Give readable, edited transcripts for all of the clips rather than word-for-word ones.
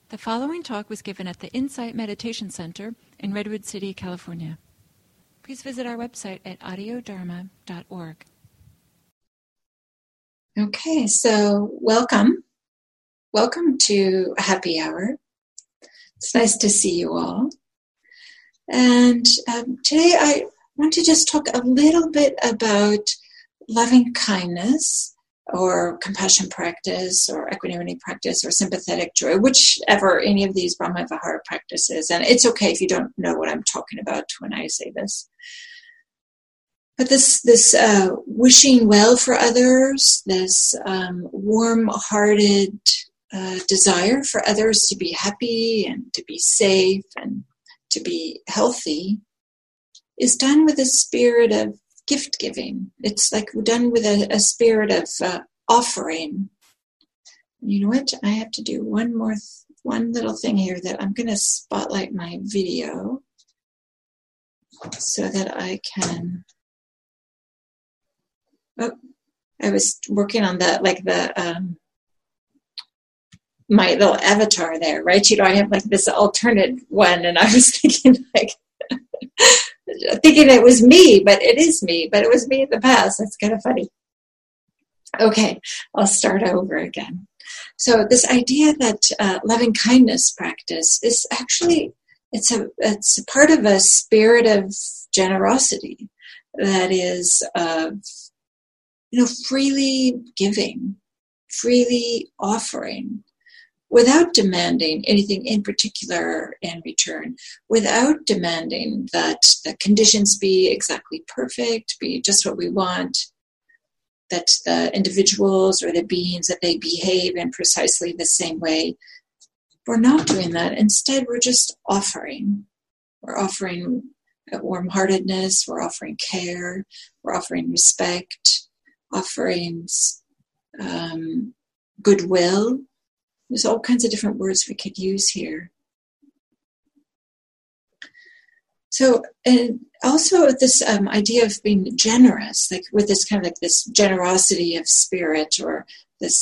The following talk was given at the Insight Meditation Center in Redwood City, California. Please visit our website at audiodharma.org. Okay, so welcome. Welcome to Happy Hour. It's nice to see you all. And today I want to just talk a little bit about loving kindness or compassion practice or equanimity practice or sympathetic joy, whichever any of these Brahma Vihara practices. And it's okay if you don't know what I'm talking about when I say this. But this wishing well for others, this warm-hearted desire for others to be happy and to be safe and to be healthy is done with a spirit of gift giving. It's like done with a spirit of offering. You know what? I have to do one little thing here that I'm going to spotlight my video so that I can. Oh, I was working on my little avatar there, right? You know, I have like this alternate one, and I was thinking thinking it was me, but it is me, but it was me in the past. That's kind of funny. Okay, I'll start over again. So this idea that loving kindness practice is actually, it's a part of a spirit of generosity that is freely giving, freely offering, without demanding anything in particular in return, without demanding that the conditions be exactly perfect, be just what we want, that the individuals or the beings, that they behave in precisely the same way. We're not doing that. Instead, we're just offering. We're offering warm-heartedness, we're offering care, we're offering respect, offering goodwill. There's all kinds of different words we could use here. So, and also this idea of being generous, like with this kind of like this generosity of spirit, or this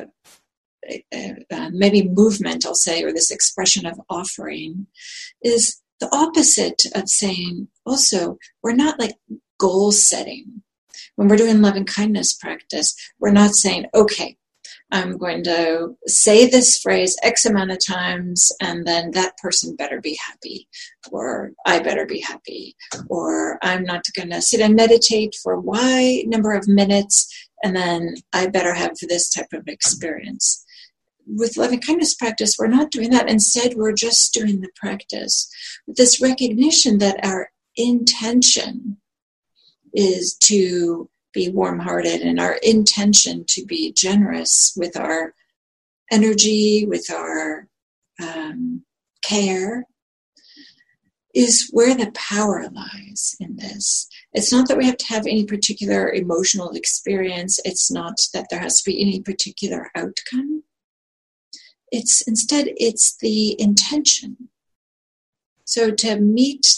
maybe movement, I'll say, or this expression of offering, is the opposite of saying, also, we're not like goal setting. When we're doing loving kindness practice, we're not saying, okay, I'm going to say this phrase X amount of times, and then that person better be happy, or I better be happy, or I'm not going to sit and meditate for Y number of minutes, and then I better have this type of experience. With loving kindness practice, we're not doing that. Instead, we're just doing the practice with this recognition that our intention is to be warm-hearted, and our intention to be generous with our energy, with our care, is where the power lies in this. It's not that we have to have any particular emotional experience. It's not that there has to be any particular outcome. Instead, it's the intention. So to meet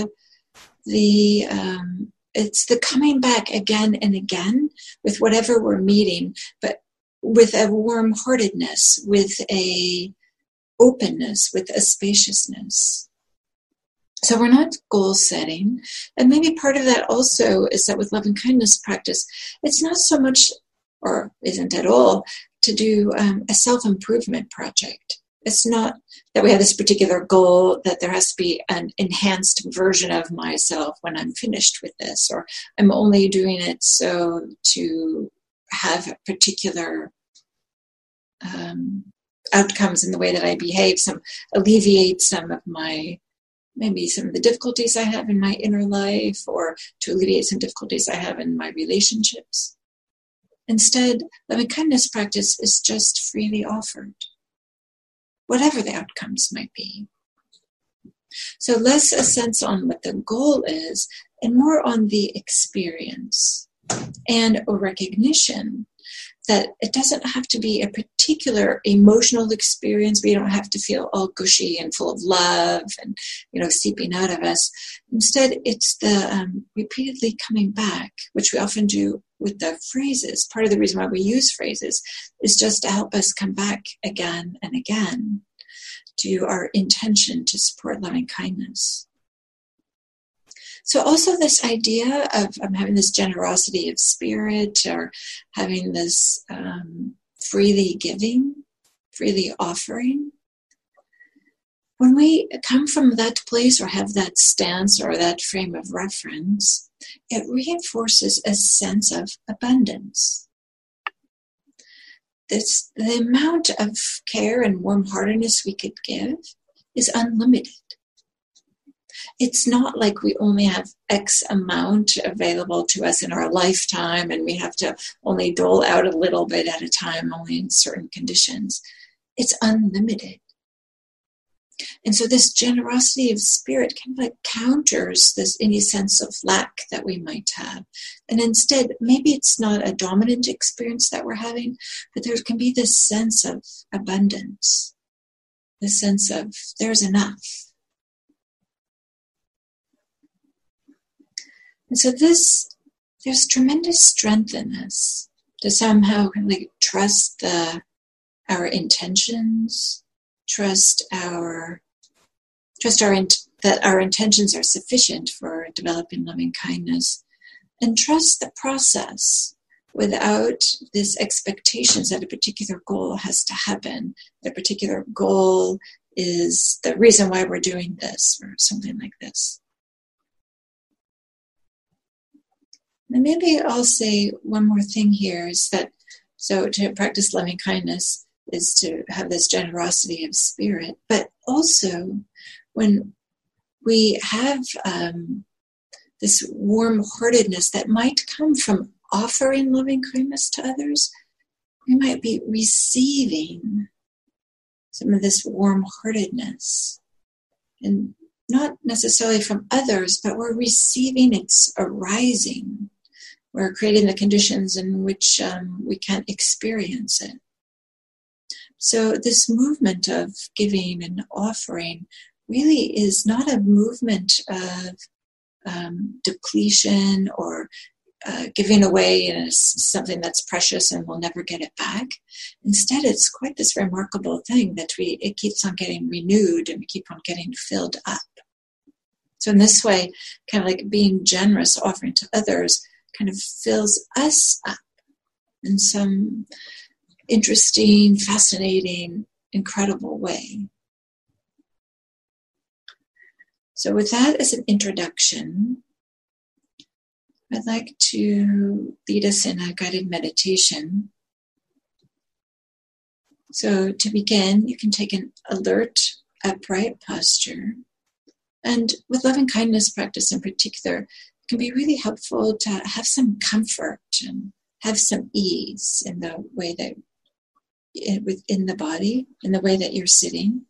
it's the coming back again and again with whatever we're meeting, but with a warm-heartedness, with a openness, with a spaciousness. So we're not goal setting. And maybe part of that also is that with loving kindness practice, it's not so much, or isn't at all, to do a self-improvement project. It's not that we have this particular goal that there has to be an enhanced version of myself when I'm finished with this, or I'm only doing it so to have particular outcomes in the way that I behave, alleviate some of the difficulties I have in my inner life, or to alleviate some difficulties I have in my relationships. Instead, loving kindness practice is just freely offered, whatever the outcomes might be. So less a sense on what the goal is, and more on the experience, and a recognition that it doesn't have to be a particular emotional experience. We don't have to feel all gushy and full of love and, seeping out of us. Instead, it's the repeatedly coming back, which we often do with the phrases. Part of the reason why we use phrases is just to help us come back again and again. to our intention to support loving kindness. So also this idea of having this generosity of spirit, or having this freely giving, freely offering. When we come from that place or have that stance or that frame of reference, it reinforces a sense of abundance. The amount of care and warm-heartedness we could give is unlimited. It's not like we only have X amount available to us in our lifetime and we have to only dole out a little bit at a time, only in certain conditions. It's unlimited. And so this generosity of spirit kind of like counters this any sense of lack that we might have. And instead, maybe it's not a dominant experience that we're having, but there can be this sense of abundance, this sense of there's enough. And so there's tremendous strength in this to somehow kind of like trust our intentions, that our intentions are sufficient for developing loving kindness, and trust the process without this expectations that a particular goal has to happen. A particular goal is the reason why we're doing this, or something like this. And maybe I'll say one more thing here is that, so to practice loving kindness is to have this generosity of spirit, but also when we have this warm-heartedness that might come from offering loving kindness to others, we might be receiving some of this warm-heartedness. And not necessarily from others, but we're receiving its arising. We're creating the conditions in which we can't experience it. So this movement of giving and offering really is not a movement of depletion or giving away something that's precious and we'll never get it back. Instead, it's quite this remarkable thing that it keeps on getting renewed and we keep on getting filled up. So in this way, kind of like being generous, offering to others, kind of fills us up in some interesting, fascinating, incredible way. So with that as an introduction, I'd like to lead us in a guided meditation. So to begin, you can take an alert, upright posture. And with loving kindness practice in particular, it can be really helpful to have some comfort and have some ease in the way that within the body, in the way that you're sitting.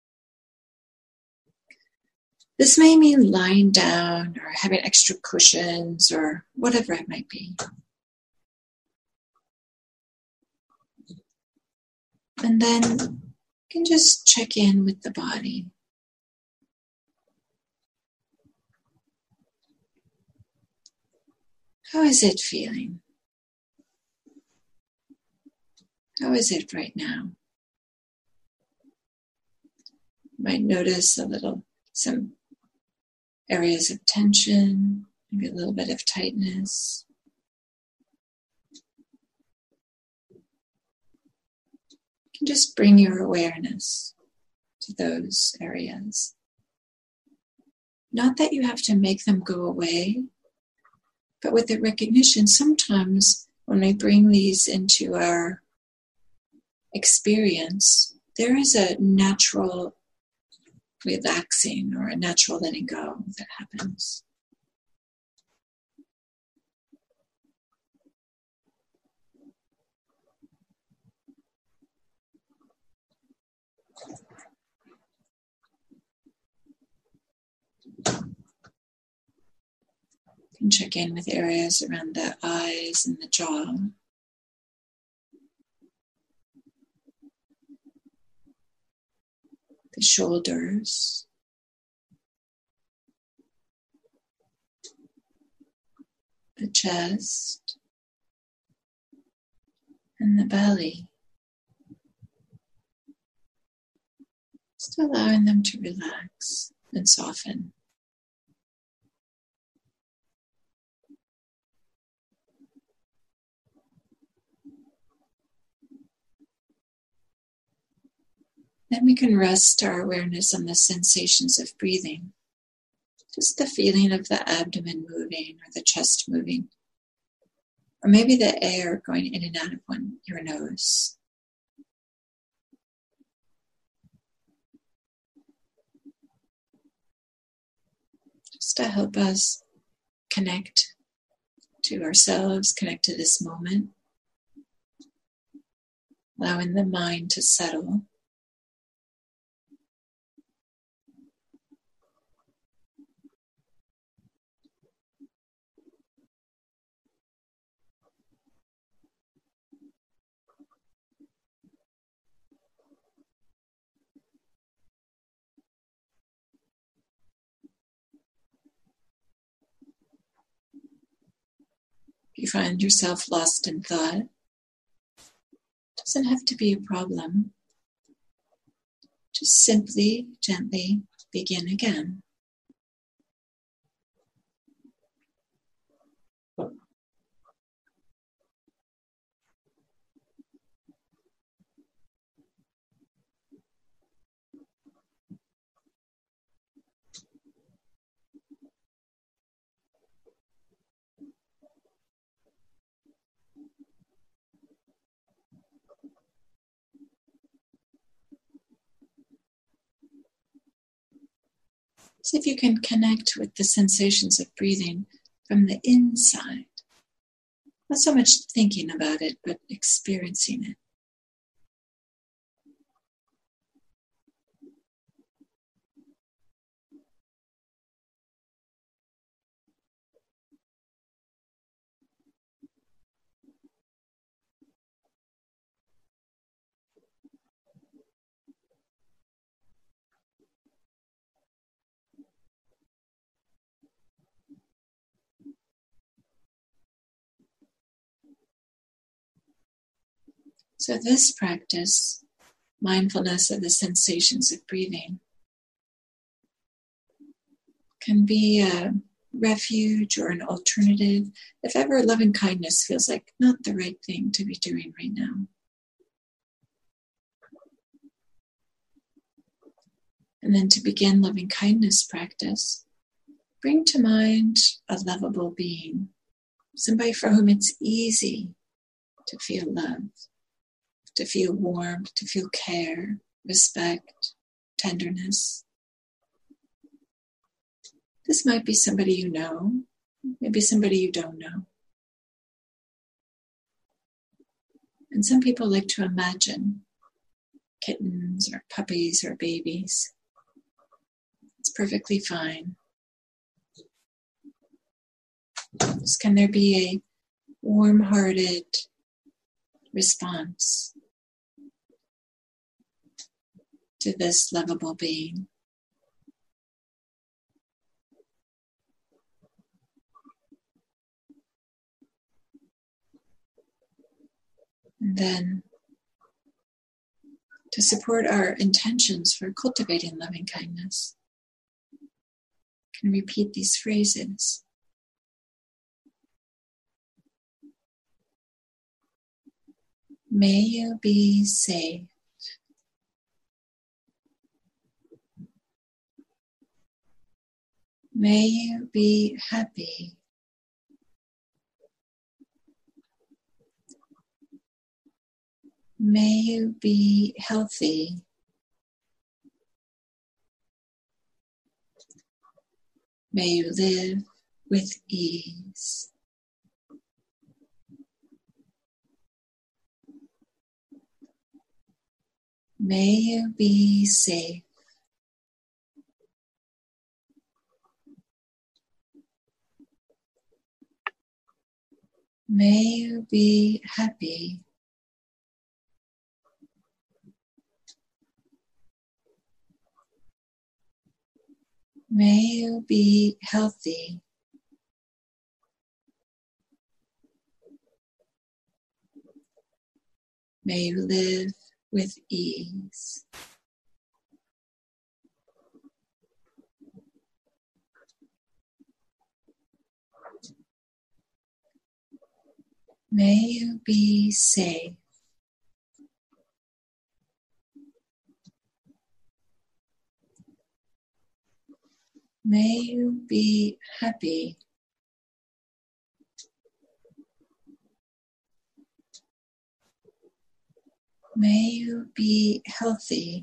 This may mean lying down or having extra cushions or whatever it might be. And then you can just check in with the body. How is it feeling? How is it right now? You might notice some areas of tension, maybe a little bit of tightness. You can just bring your awareness to those areas. Not that you have to make them go away, but with the recognition, sometimes when we bring these into our experience, there is a natural relaxing or a natural letting go that happens. You can check in with areas around the eyes and the jaw. The shoulders, the chest, and the belly. Just allowing them to relax and soften. Then we can rest our awareness on the sensations of breathing. Just the feeling of the abdomen moving or the chest moving. Or maybe the air going in and out of your nose. Just to help us connect to ourselves, connect to this moment. Allowing the mind to settle. If you find yourself lost in thought, it doesn't have to be a problem. Just simply, gently begin again. See if you can connect with the sensations of breathing from the inside. Not so much thinking about it, but experiencing it. So this practice, mindfulness of the sensations of breathing, can be a refuge or an alternative if ever loving kindness feels like not the right thing to be doing right now. And then to begin loving kindness practice, bring to mind a lovable being, somebody for whom it's easy to feel love, to feel warmth, to feel care, respect, tenderness. This might be somebody you know, maybe somebody you don't know. And some people like to imagine kittens or puppies or babies. It's perfectly fine. Just can there be a warm-hearted response to this lovable being? And then to support our intentions for cultivating loving kindness, can repeat these phrases. May you be safe. May you be happy. May you be healthy. May you live with ease. May you be safe. May you be happy. May you be healthy. May you live with ease. May you be safe. May you be happy. May you be healthy.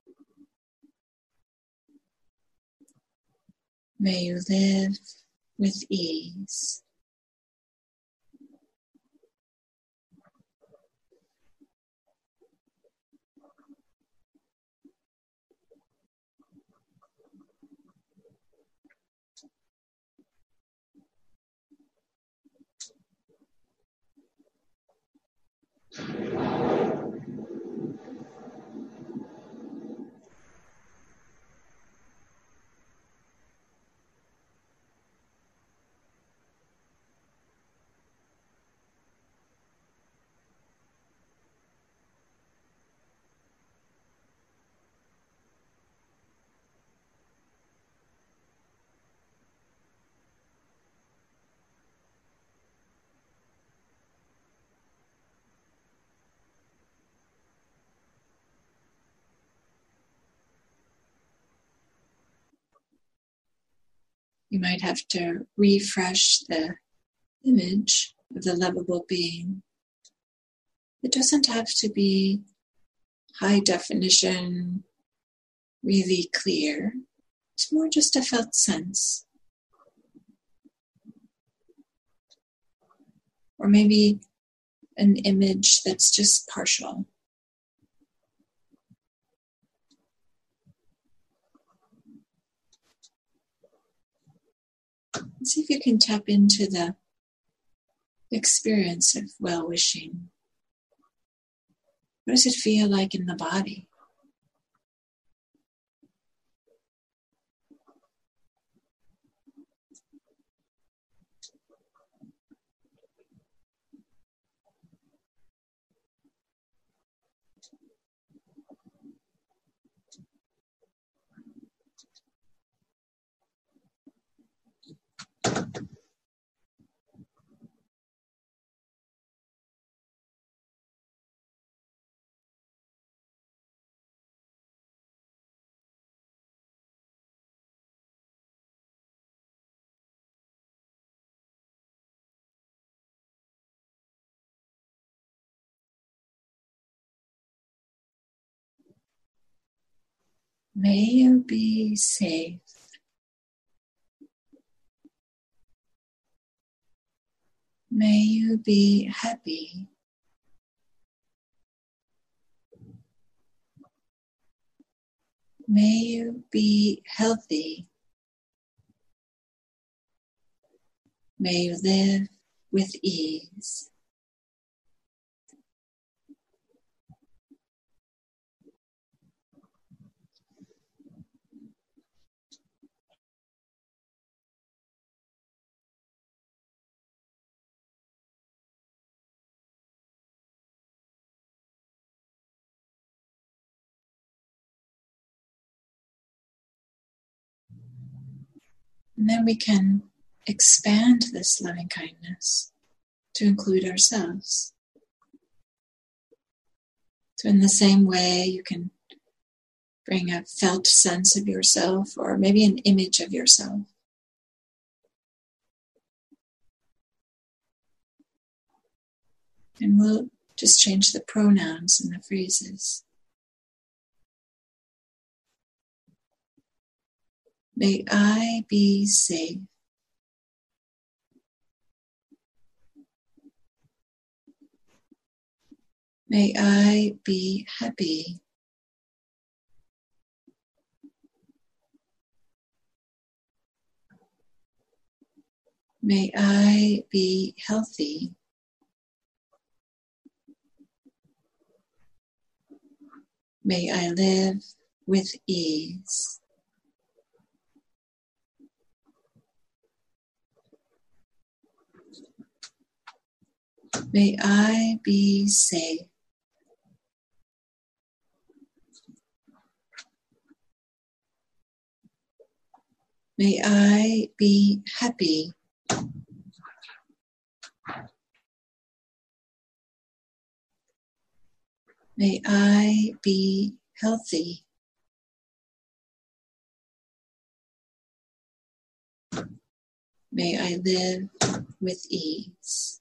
May you live with ease. You might have to refresh the image of the lovable being. It doesn't have to be high definition, really clear. It's more just a felt sense. Or maybe an image that's just partial. And see if you can tap into the experience of well-wishing. What does it feel like in the body? May you be safe. May you be happy. May you be healthy. May you live with ease. And then we can expand this loving kindness to include ourselves. So in the same way, you can bring a felt sense of yourself or maybe an image of yourself. And we'll just change the pronouns and the phrases. May I be safe. May I be happy. May I be healthy. May I live with ease. May I be safe. May I be happy. May I be healthy. May I live with ease.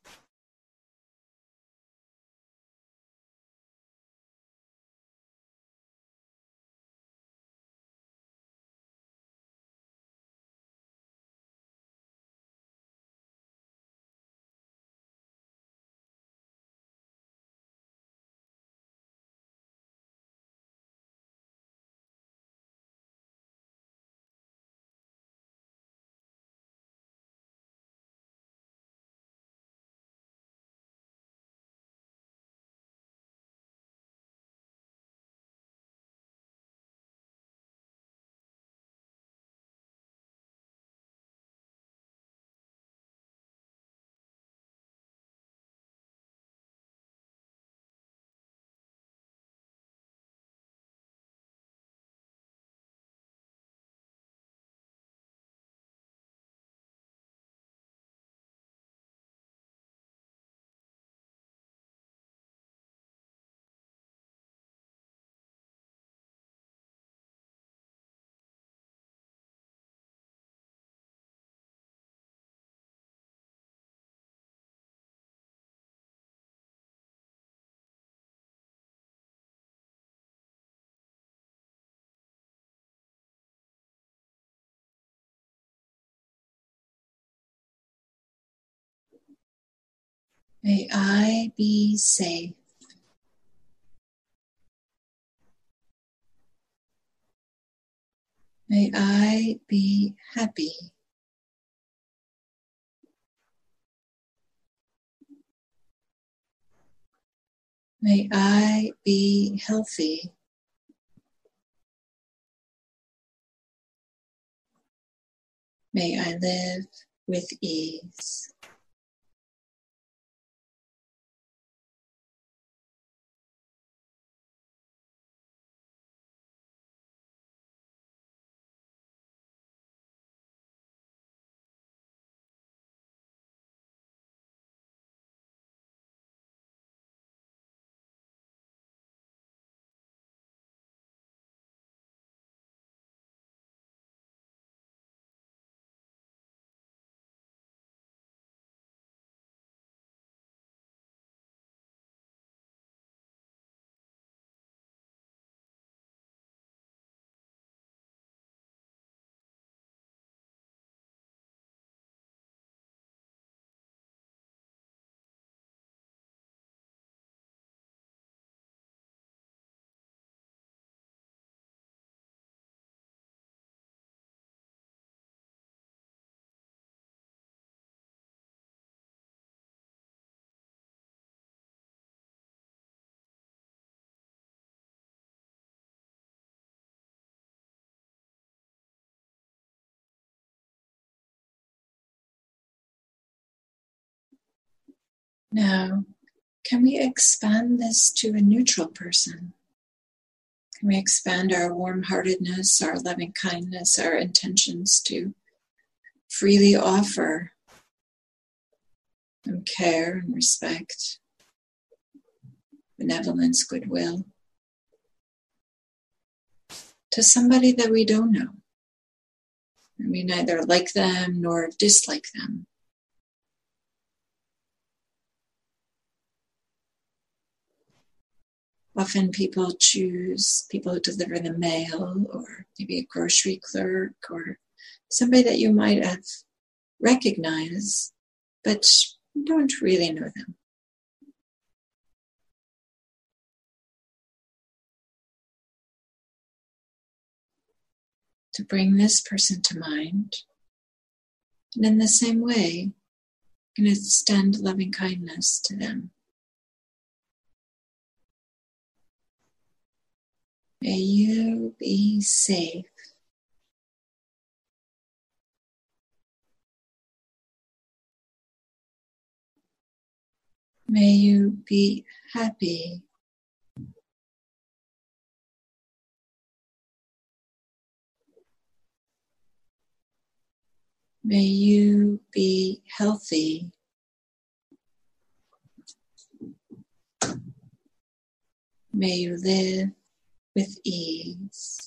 May I be safe. May I be happy. May I be healthy. May I live with ease. Now, can we expand this to a neutral person? Can we expand our warm-heartedness, our loving kindness, our intentions to freely offer them care and respect, benevolence, goodwill to somebody that we don't know? And we neither like them nor dislike them. Often people choose people who deliver the mail, or maybe a grocery clerk, or somebody that you might have recognized, but don't really know them. To bring this person to mind, and in the same way, you can extend loving kindness to them. May you be safe. May you be happy. May you be healthy. May you live with ease.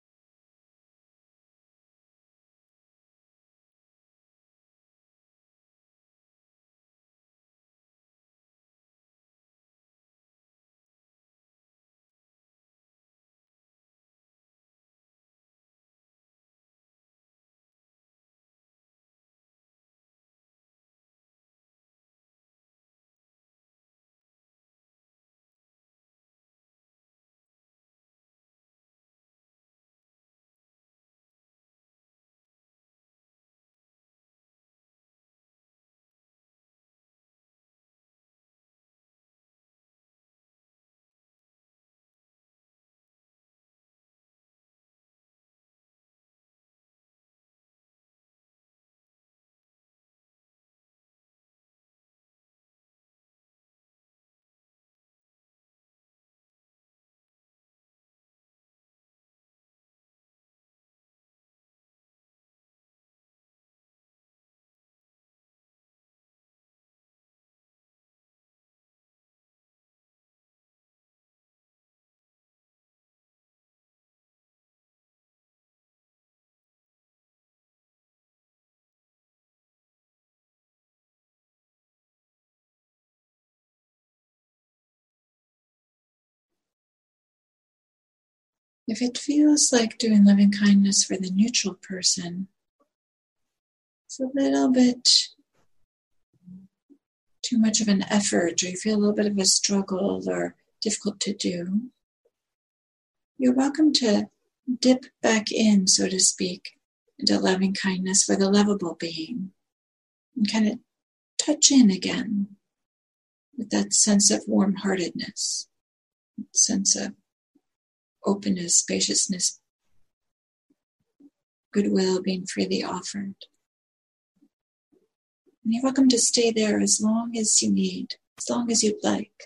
If it feels like doing loving kindness for the neutral person, it's a little bit too much of an effort, or you feel a little bit of a struggle or difficult to do, you're welcome to dip back in, so to speak, into loving kindness for the lovable being and kind of touch in again with that sense of warm-heartedness, sense of openness, spaciousness, goodwill being freely offered. And you're welcome to stay there as long as you need, as long as you'd like.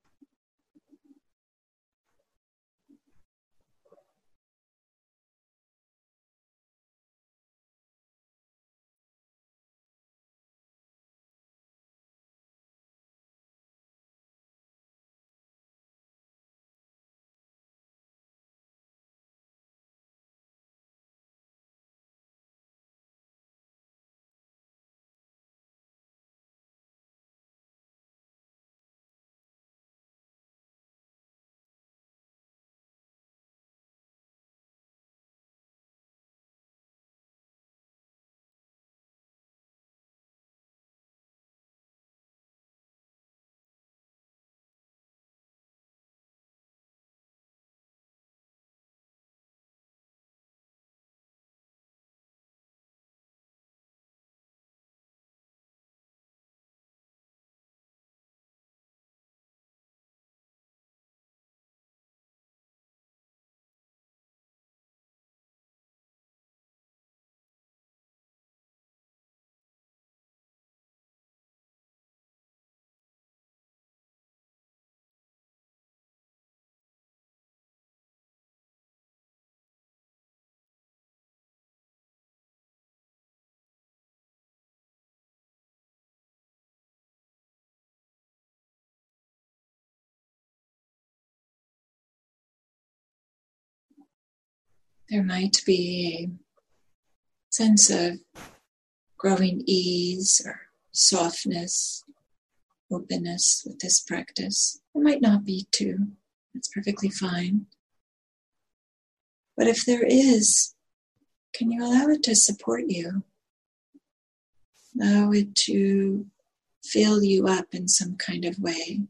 There might be a sense of growing ease or softness, openness with this practice. There might not be too. That's perfectly fine. But if there is, can you allow it to support you? Allow it to fill you up in some kind of way.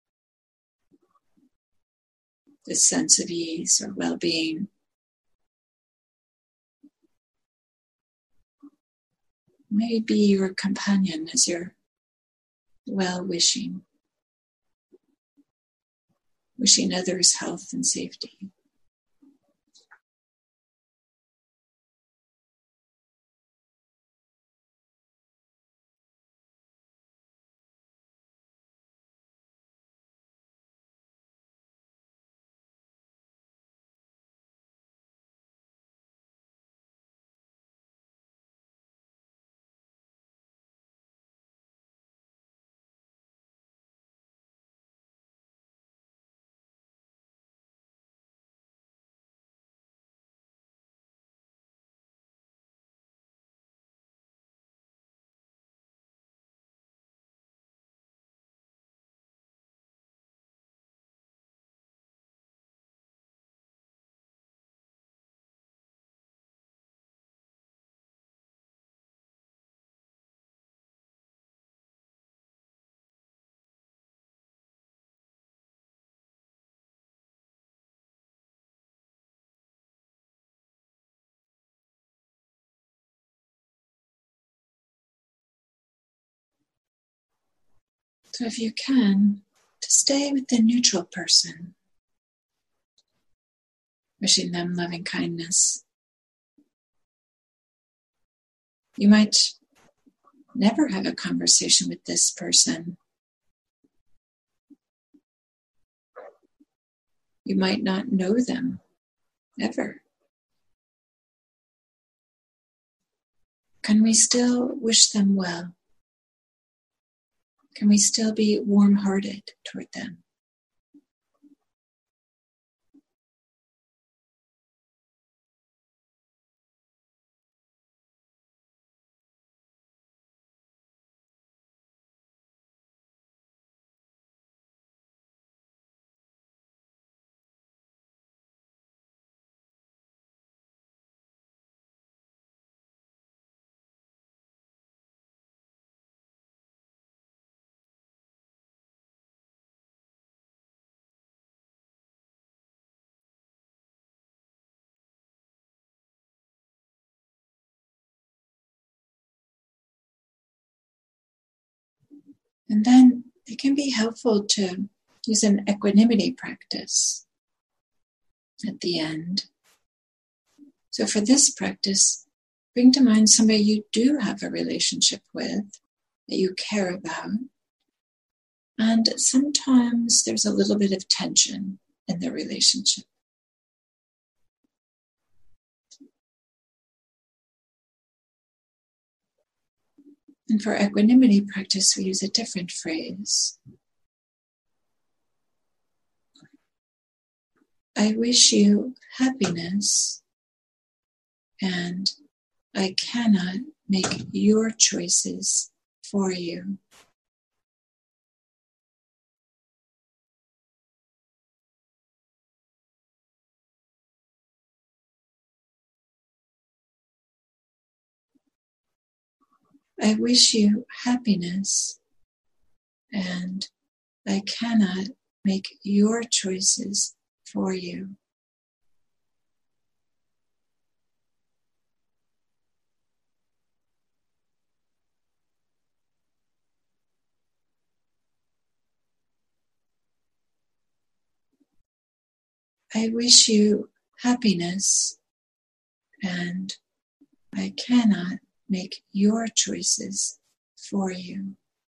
This sense of ease or well-being. May be your companion as you're well-wishing, wishing others health and safety. So if you can, to stay with the neutral person, wishing them loving kindness. You might never have a conversation with this person. You might not know them ever. Can we still wish them well? Can we still be warm-hearted toward them? And then it can be helpful to use an equanimity practice at the end. So for this practice, bring to mind somebody you do have a relationship with, that you care about. And sometimes there's a little bit of tension in the relationship. And for equanimity practice, we use a different phrase. I wish you happiness, and I cannot make your choices for you. I wish you happiness, and I cannot make your choices for you. I wish you happiness, and I cannot make your choices for you.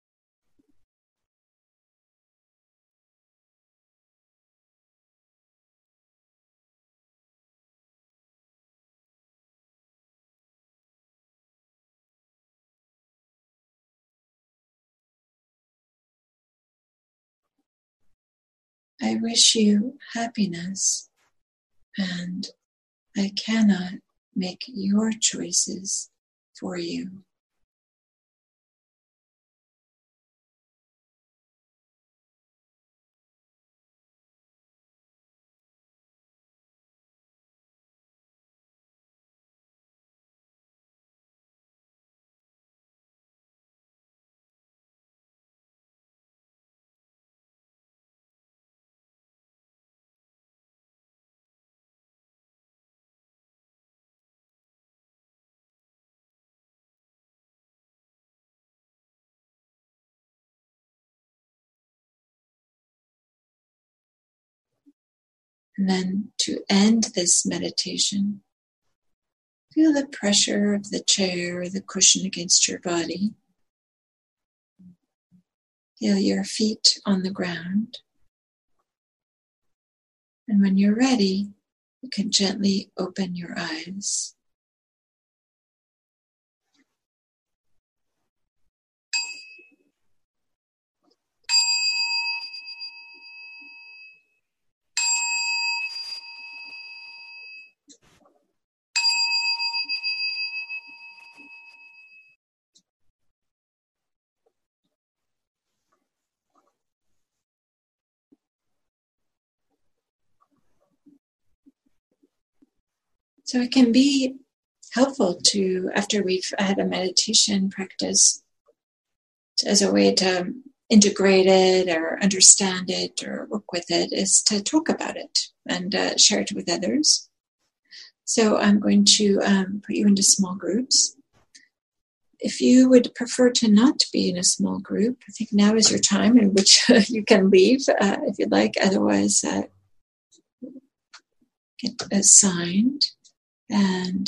I wish you happiness, and I cannot make your choices for you. And then to end this meditation, feel the pressure of the chair or the cushion against your body. Feel your feet on the ground. And when you're ready, you can gently open your eyes. So it can be helpful to, after we've had a meditation practice, as a way to integrate it or understand it or work with it, is to talk about it and share it with others. So I'm going to put you into small groups. if you would prefer to not be in a small group, I think now is your time in which you can leave if you'd like. Otherwise, get assigned. And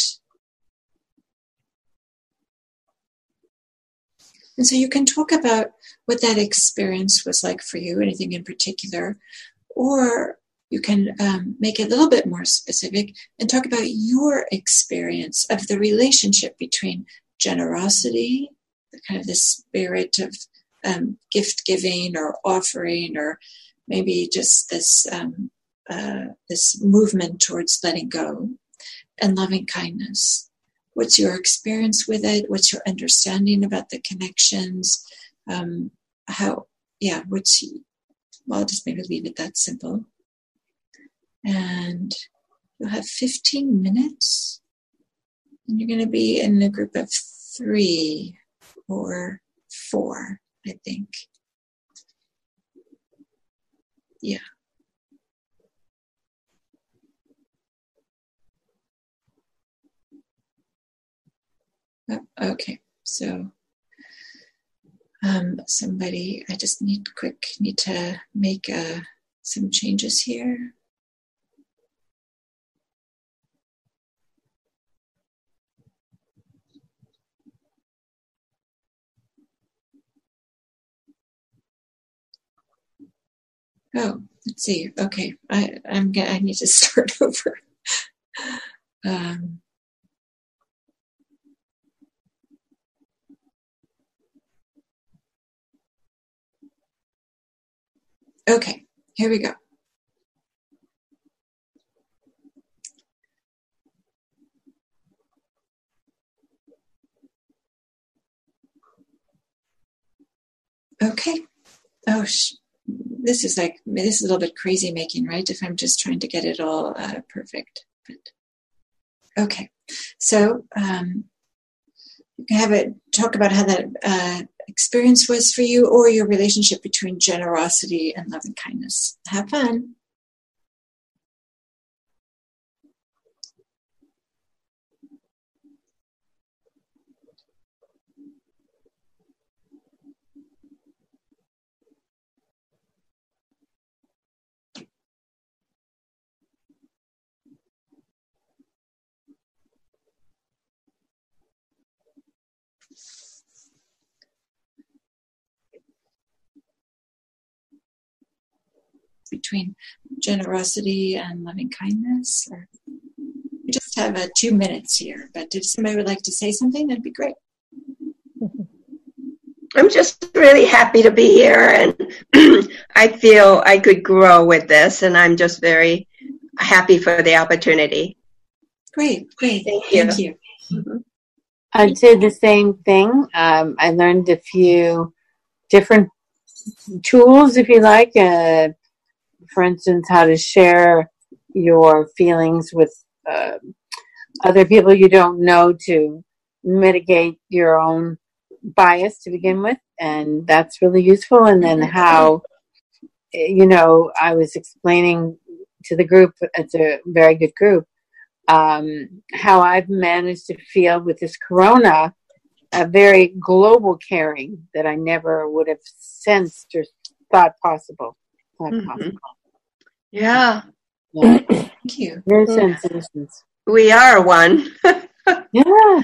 so you can talk about what that experience was like for you, anything in particular, or you can make it a little bit more specific and talk about your experience of the relationship between generosity, the kind of the spirit of gift giving or offering, or maybe just this this movement towards letting go, and loving kindness. What's your experience with it? What's your understanding about the connections? I'll just maybe leave it that simple. And you'll have 15 minutes. And you're going to be in a group of 3 or 4, I think. Yeah. Okay, so somebody, I just need to make some changes here. Oh, let's see. Okay, I need to start over. Okay, here we go. Okay. Oh, this is a little bit crazy making, right? If I'm just trying to get it all perfect. But okay, so you can talk about how that experience was for you, or your relationship between generosity and loving kindness. Have fun. Between generosity and loving kindness, or we just have 2 minutes here, but if somebody would like to say something, that'd be great. I'm just really happy to be here, and I feel I could grow with this, and I'm just very happy for the opportunity. Great. Thank you. Thank you. Mm-hmm. I'd say the same thing. I learned a few different tools, if you like. For instance, how to share your feelings with other people you don't know to mitigate your own bias to begin with. And that's really useful. And then how, I was explaining to the group, it's a very good group, how I've managed to feel with this corona a very global caring that I never would have sensed or thought possible. Yeah. Thank you. Your sensations. We are one. Yeah.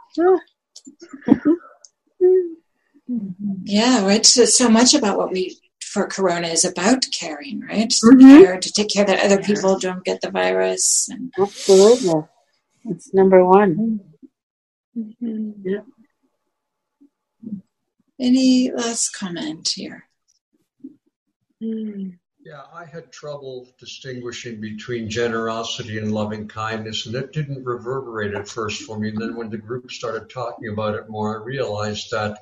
Yeah, right. So much about what we for corona is about caring, right? Mm-hmm. To take care that other people don't get the virus. And absolutely. It's number one. Mm-hmm. Yeah. Any last comment here? Yeah, I had trouble distinguishing between generosity and loving kindness, and that didn't reverberate at first for me. And then when the group started talking about it more, I realized that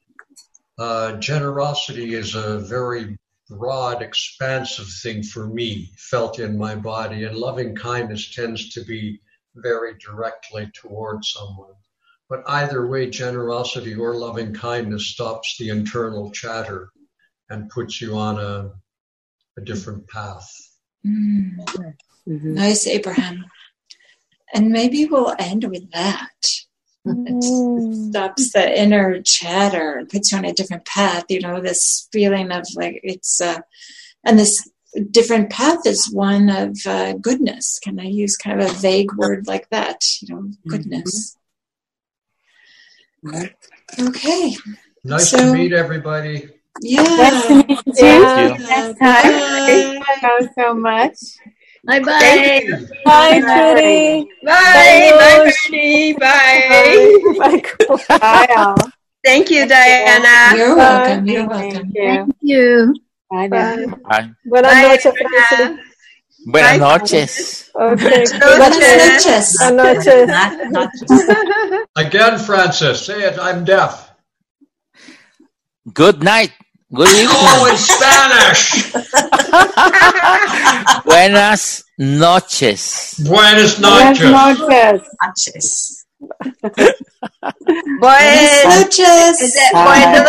generosity is a very broad, expansive thing for me, felt in my body, and loving kindness tends to be very directly towards someone. But either way, generosity or loving kindness stops the internal chatter and puts you on a different path. Mm-hmm. Nice, Abraham. And maybe we'll end with that. It stops the inner chatter and puts you on a different path. This feeling of like it's, and this different path is one of goodness. Can I use kind of a vague word like that? Goodness. Okay. Nice to meet everybody. Yeah. Nice to meet you. Thank you. Next time. Thank you so much. Bye-bye. Bye, Judy. Bye. Bye, Bernie. Bye. Bye, all. Thank you, Diana. You're welcome. You're Thank welcome. you. Thank you. Bye. Bye. Bye. Buenas Bye, noches, Diana. Francis. Buenas Bye. noches. Okay. Buenas noches. Buenas noches. Again, Francis, say it. I'm deaf. Good night. Good evening. Oh, in Spanish. Buenas noches. Buenas Buenas noches. noches. Buenas noches. Is it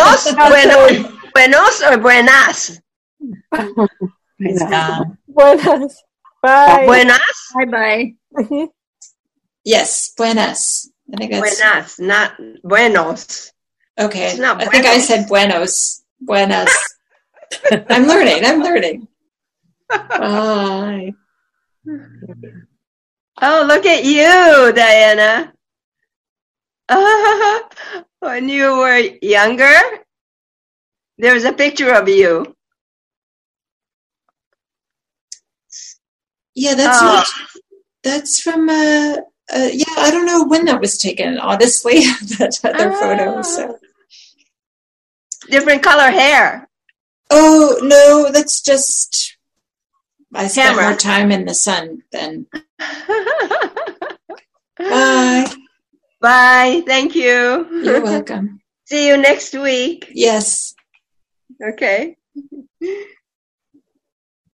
buenos or buenas? Buenas. Bye. Buenas? Bye-bye. Yes, buenas. I think that's Buenas, not buenos. okay. It's not I think I buenos. said buenos. Buenas. I'm learning. Bye. Oh, look at you, Diana. When you were younger, there was a picture of you. Yeah, that's from yeah, I don't know when that was taken, honestly, that other photo. So. Different color hair. Oh, no, that's just I spent Camera. more time in the sun then. Bye. Bye. Thank you. You're welcome. See you next week. Yes. Okay.